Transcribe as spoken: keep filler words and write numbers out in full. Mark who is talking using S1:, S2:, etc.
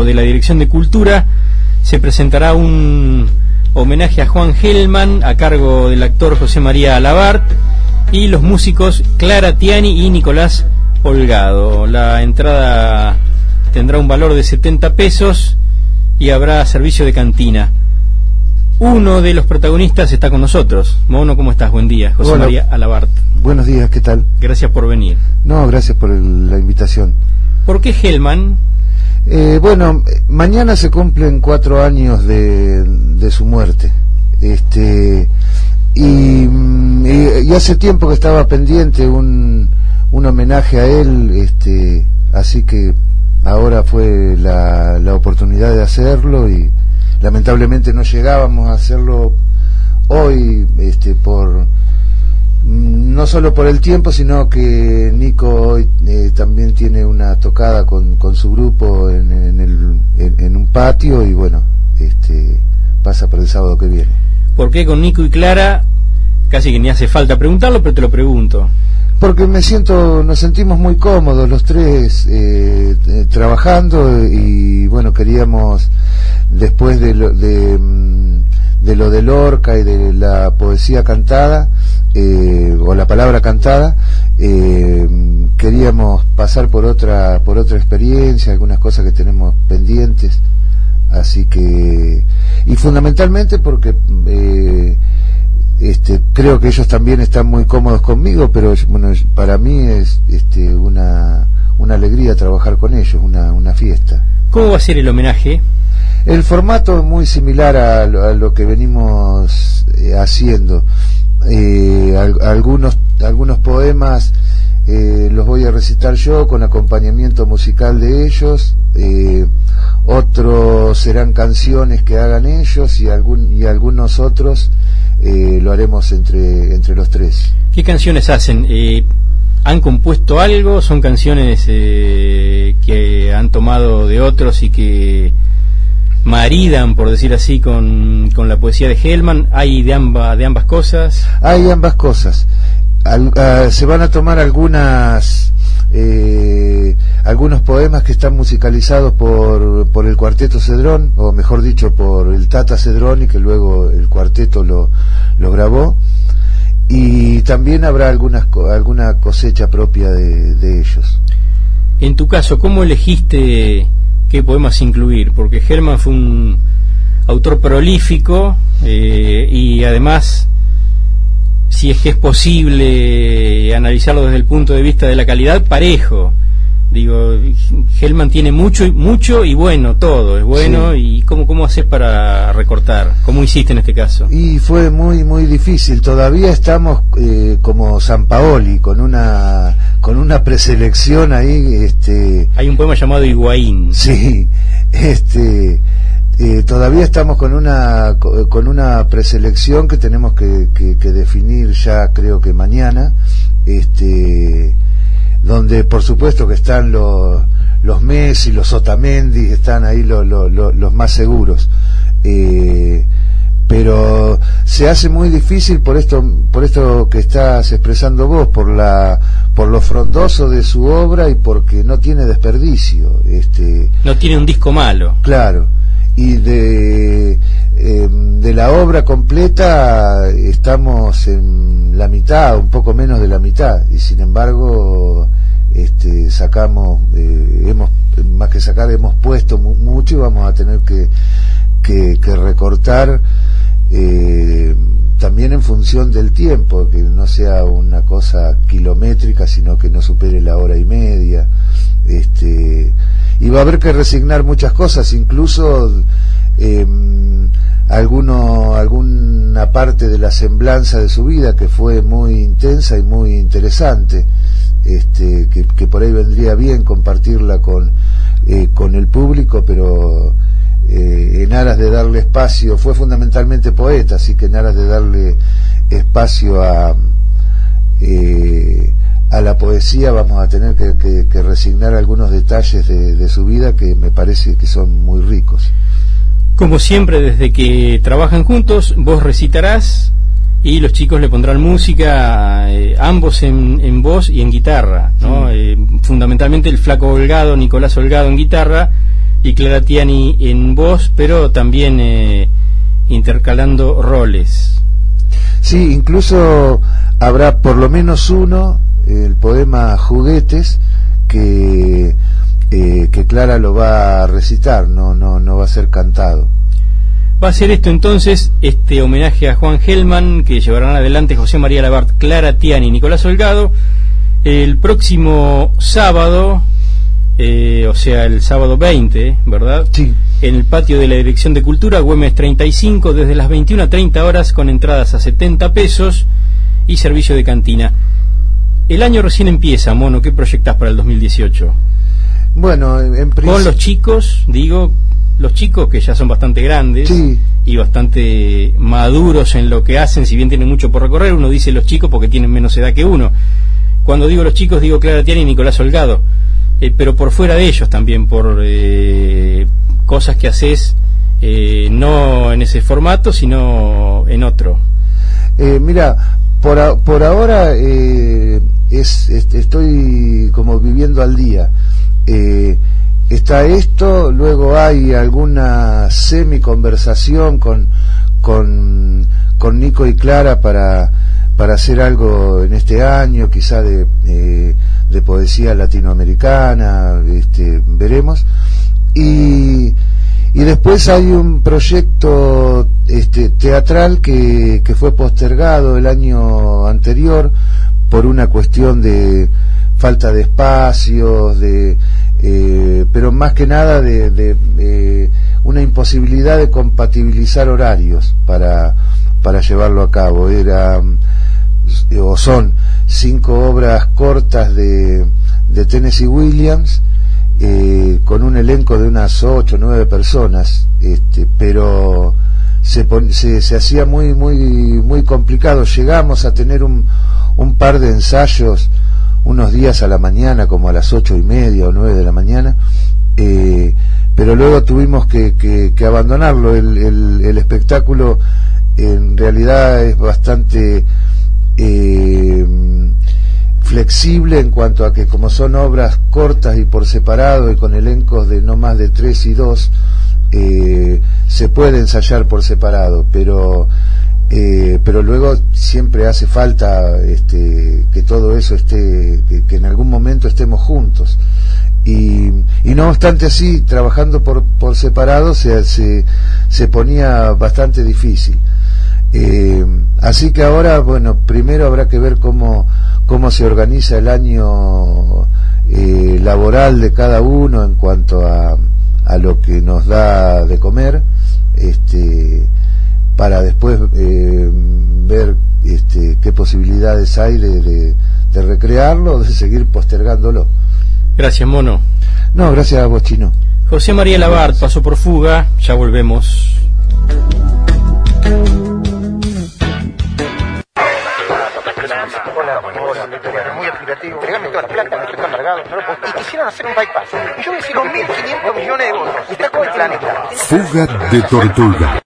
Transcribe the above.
S1: de la Dirección de Cultura se presentará un homenaje a Juan Gelman a cargo del actor José María Alabart y los músicos Clara Tiani y Nicolás Holgado. La entrada tendrá un valor de setenta pesos y habrá servicio de cantina. Uno de los protagonistas está con nosotros. Mono, ¿cómo estás? Buen día. José
S2: Hola.
S1: María Alabart.
S2: Buenos días, ¿qué tal?
S1: Gracias por venir.
S2: No, gracias por el, la invitación.
S1: ¿Por qué Gelman?
S2: Eh, bueno, mañana se cumplen cuatro años de, de su muerte. Este y, y, y hace tiempo que estaba pendiente un, un homenaje a él, este, así que ahora fue la, la oportunidad de hacerlo y lamentablemente no llegábamos a hacerlo hoy, este, por no solo por el tiempo, sino que Nico hoy eh, también tiene una tocada con, con su grupo en, en, el, en, en un patio y bueno, este, pasa para el sábado que viene.
S1: ¿Por qué con Nico y Clara? Casi que ni hace falta preguntarlo, pero te lo pregunto.
S2: Porque me siento, nos sentimos muy cómodos los tres eh, eh, trabajando y bueno, queríamos después de lo de, de lo de Lorca y de la poesía cantada eh, o la palabra cantada, eh, queríamos pasar por otra por otra experiencia, algunas cosas que tenemos pendientes, así que y fundamentalmente porque eh, Este, creo que ellos también están muy cómodos conmigo, pero bueno, para mí es este, una, una alegría trabajar con ellos, una, una fiesta.
S1: ¿Cómo va a ser el homenaje?
S2: El formato es muy similar a lo, a lo que venimos eh, haciendo. Eh, al, algunos, algunos poemas eh, los voy a recitar yo con acompañamiento musical de ellos. Eh, otros serán canciones que hagan ellos y, algún, y algunos otros Eh, lo haremos entre entre los tres.
S1: ¿Qué canciones hacen? Eh, ¿Han compuesto algo? ¿Son canciones eh, que han tomado de otros y que maridan, por decir así, con, con la poesía de Gelman? ¿Hay de, amba, de ambas cosas?
S2: Hay ambas cosas. Al, uh, se van a tomar algunas eh, algunos poemas que están musicalizados por, por el Cuarteto Cedrón, o mejor dicho por el Tata Cedrón, y que luego el cuarteto lo, lo grabó, y también habrá algunas, alguna cosecha propia de, de ellos.
S1: En tu caso, ¿cómo elegiste qué poemas incluir? Porque Gelman fue un autor prolífico eh, y además, si es que es posible analizarlo desde el punto de vista de la calidad, parejo. Digo, Gelman tiene mucho y mucho y bueno, todo es bueno. Sí. ¿Y cómo cómo haces para recortar? ¿Cómo hiciste en este caso?
S2: Y fue muy muy difícil. Todavía estamos eh, como San Paoli, con una con una preselección ahí. Este,
S1: hay un poema llamado Higuaín.
S2: Sí, este. Eh, todavía estamos con una con una preselección que tenemos que, que, que definir ya, creo que mañana, este, donde por supuesto que están los los Messi, los Otamendi, están ahí los los, los, los más seguros, eh, pero se hace muy difícil por esto por esto que estás expresando vos, por la por lo frondoso de su obra y porque no tiene desperdicio, este,
S1: no tiene un disco malo.
S2: Claro. Y de, eh, de la obra completa estamos en la mitad, un poco menos de la mitad, y sin embargo este, sacamos, eh, hemos más que sacar, hemos puesto mu mucho y vamos a tener que, que, que recortar eh, también en función del tiempo, que no sea una cosa kilométrica, sino que no supere la hora y media. Este, y va a haber que resignar muchas cosas, incluso eh, alguno, alguna parte de la semblanza de su vida que fue muy intensa y muy interesante, este, que, que por ahí vendría bien compartirla con, eh, con el público, pero eh, en aras de darle espacio, fue fundamentalmente poeta, así que en aras de darle espacio a eh, a la poesía vamos a tener que, que, que resignar algunos detalles de, de su vida que me parece que son muy ricos.
S1: Como siempre, desde que trabajan juntos, vos recitarás y los chicos le pondrán música, eh, ambos en, en voz y en guitarra, ¿no? Mm. Eh, fundamentalmente el flaco Holgado, Nicolás Holgado en guitarra, y Clara Tiani en voz, pero también eh, intercalando roles.
S2: Sí, incluso habrá por lo menos uno, el poema Juguetes, que, eh, que Clara lo va a recitar, no, no, no va a ser cantado.
S1: Va a ser esto entonces, este homenaje a Juan Gelman, que llevarán adelante José María Labart, Clara Tiani y Nicolás Holgado, el próximo sábado, eh, o sea, el sábado veinte, ¿verdad?
S2: Sí.
S1: En el patio de la Dirección de Cultura, Güemes treinta y cinco, desde las veintiuna a treinta horas, con entradas a setenta pesos y servicio de cantina. El año recién empieza, Mono, ¿qué proyectás para el dos mil dieciocho?
S2: Bueno, en principio...
S1: Con los chicos, digo, los chicos que ya son bastante grandes,
S2: sí,
S1: y bastante maduros en lo que hacen, si bien tienen mucho por recorrer. Uno dice los chicos porque tienen menos edad que uno. Cuando digo los chicos, digo Clara Tiani y Nicolás Holgado, eh, pero por fuera de ellos también, por eh, cosas que haces eh, no en ese formato, sino en otro.
S2: Eh, mira, por, a, por ahora eh, es, es, estoy como viviendo al día. Eh, está esto, luego hay alguna semi-conversación con, con, con Nico y Clara para, para hacer algo en este año, quizá de, eh, de poesía latinoamericana, este, veremos. Y, y después hay un proyecto este, teatral que, que fue postergado el año anterior por una cuestión de falta de espacios, de eh, pero más que nada de, de, de una imposibilidad de compatibilizar horarios para, para llevarlo a cabo. Era o son cinco obras cortas de, de Tennessee Williams, eh, con un elenco de unas ocho o nueve personas, este, pero se, pon, se, se hacía muy muy muy complicado. Llegamos a tener un, un par de ensayos unos días a la mañana, como a las ocho y media o nueve de la mañana, eh, pero luego tuvimos que, que, que abandonarlo. El, el, el espectáculo en realidad es bastante eh, flexible en cuanto a que, como son obras cortas y por separado y con elencos de no más de tres y dos, eh, se puede ensayar por separado, pero Eh, pero luego siempre hace falta este, que todo eso esté, que, que en algún momento estemos juntos, y, y no obstante así, trabajando por, por separado se, se, se ponía bastante difícil. Eh, así que ahora, bueno, primero habrá que ver cómo, cómo se organiza el año eh, laboral de cada uno en cuanto a, a lo que nos da de comer, este para después eh, ver este, qué posibilidades hay de, de, de recrearlo o de seguir postergándolo.
S1: Gracias, Mono.
S2: No, gracias a vos, Chino.
S1: José María Labart pasó por Fuga, ya volvemos.
S3: Muy aplicativo. Tráigame toda la plata, no estoy embargado. No lo puedo. Y quisieron hacer un bypass. Y yo me hicieron mil quinientos millones de votos. Está con el planeta.
S4: Fuga de Tortuga.